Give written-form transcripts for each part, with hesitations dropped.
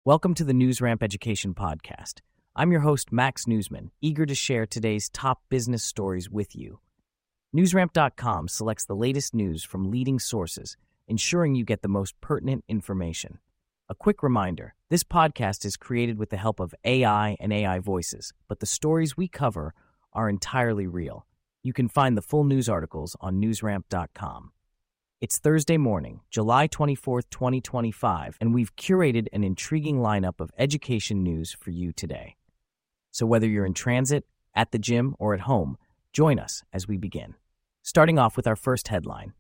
Welcome to the NewsRamp Education Podcast. I'm your host, Max Newsman, eager to share today's top business stories with you. NewsRamp.com selects the latest news from leading sources, ensuring you get the most pertinent information. A quick reminder, this podcast is created with the help of AI and AI voices, but the stories we cover are entirely real. You can find the full news articles on NewsRamp.com. It's Thursday morning, July 24th, 2025, and we've curated an intriguing lineup of education news for you today. So whether you're in transit, at the gym, or at home, join us as we begin. Starting off with our first headline.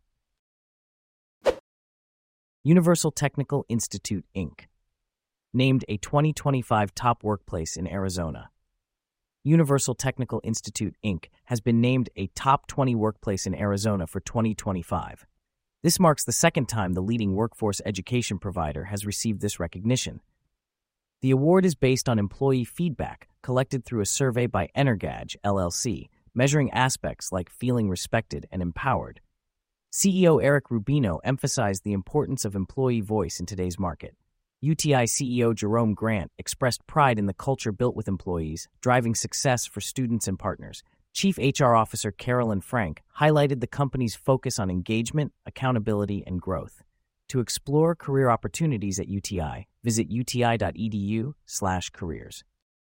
Universal Technical Institute, Inc. named a 2025 top workplace in Arizona. Universal Technical Institute, Inc. has been named a top 20 workplace in Arizona for 2025. This marks the second time the leading workforce education provider has received this recognition. The award is based on employee feedback collected through a survey by Energage, LLC, measuring aspects like feeling respected and empowered. CEO Eric Rubino emphasized the importance of employee voice in today's market. UTI CEO Jerome Grant expressed pride in the culture built with employees, driving success for students and partners. Chief HR Officer Carolyn Frank highlighted the company's focus on engagement, accountability, and growth. To explore career opportunities at UTI, visit uti.edu/careers.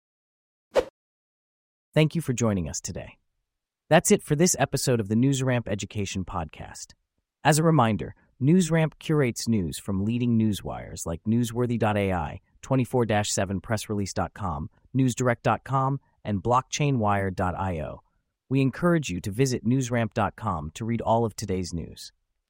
Thank you for joining us today. That's it for this episode of the NewsRamp Education Podcast. As a reminder, NewsRamp curates news from leading newswires like Newsworthy.ai, 24/7pressrelease.com, NewsDirect.com, and BlockchainWire.io. We encourage you to visit newsramp.com to read all of today's news.